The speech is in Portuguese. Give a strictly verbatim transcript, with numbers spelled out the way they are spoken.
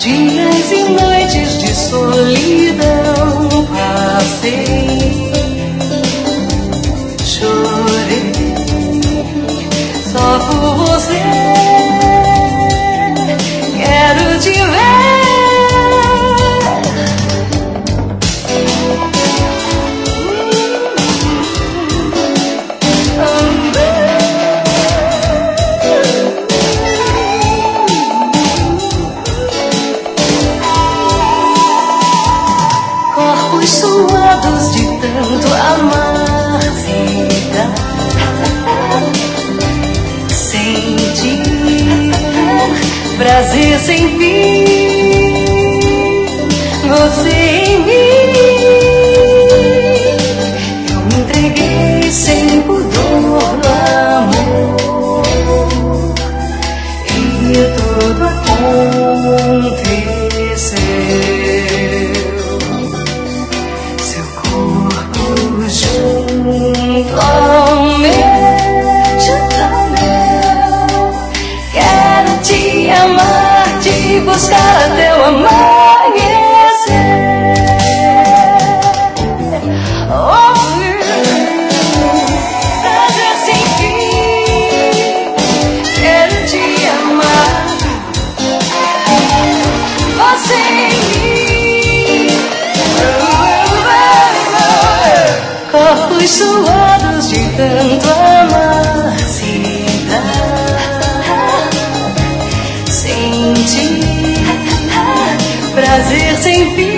Dias e noites de solidão passei, chorei só por você. Quero te ver. Corpos suados de tanto amar, vida sentir prazer sem fim, você em mim. Eu me entreguei sem pudor no amor e tudo aconteceu. Seu corpo junto ao meu, junto ao meu. Quero te amar, te buscar até o amanhecer. Oh, prazer sem fim. Quero te amar, você em mim. Corpos suados de tanto amar, cidade sentir prazer sem fim.